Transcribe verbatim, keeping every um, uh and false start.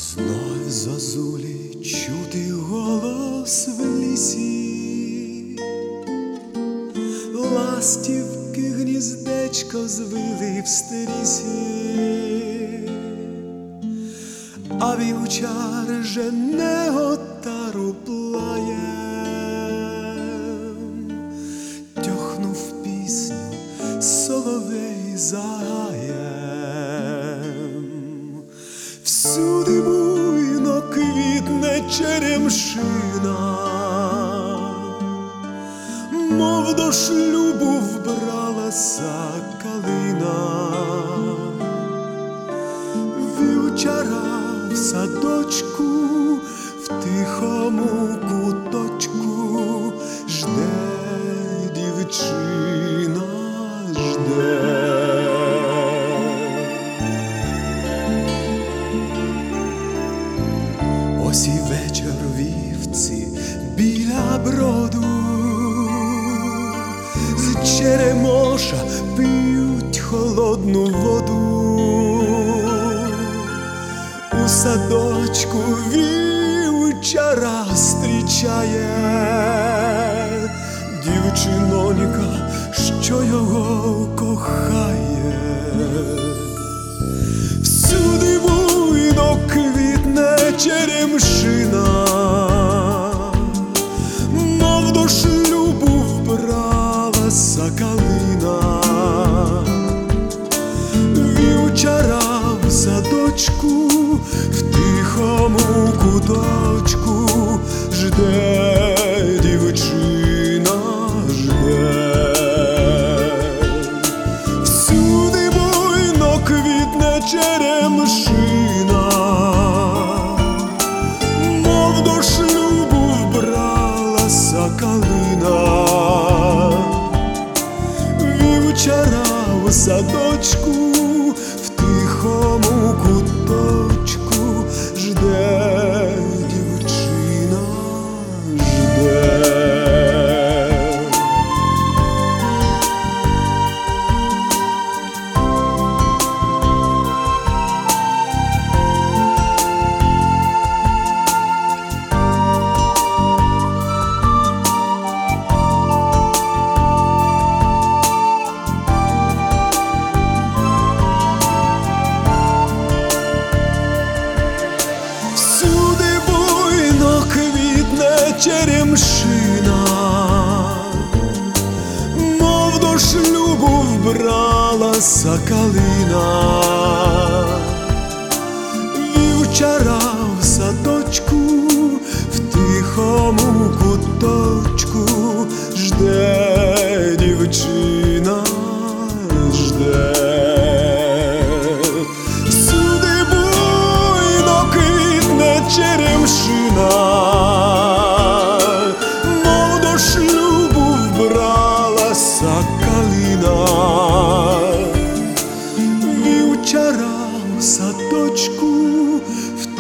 Знов зозулі чути голос в лісі, ластівки гніздечко звили в стрісі, а вівчар жене отару плаєм, тьохнув пісню соловей загаєм. Всюди буйно квітне черемшина, мов до шлюбу вбралася калина. Вівчара в садочку, в тихому куточку жде дівчина, жде. Ось і вечір вівці біля броду, з черемоша п'ють холодну воду. У садочку вівчара зустрічає дівчинонька, що його кохає. Всюди буйно квітне черемшина, мов до шлюбу вбралася калина. Вівчара в садочку, в тихому куточку жде дівчина, жде. Всюди буйно квітне черемшина, мов до шлюбу вбралася калина. Вівчара в садочку, в тихому куточку жде дівчина, жде. Черемшина, мов до шлюбу вбралася калина. Вівчара в садочку, в тихому куточку жде дівчина, жде. Всюди буйно квітне черемшина, калина. Вівчара в садочку, в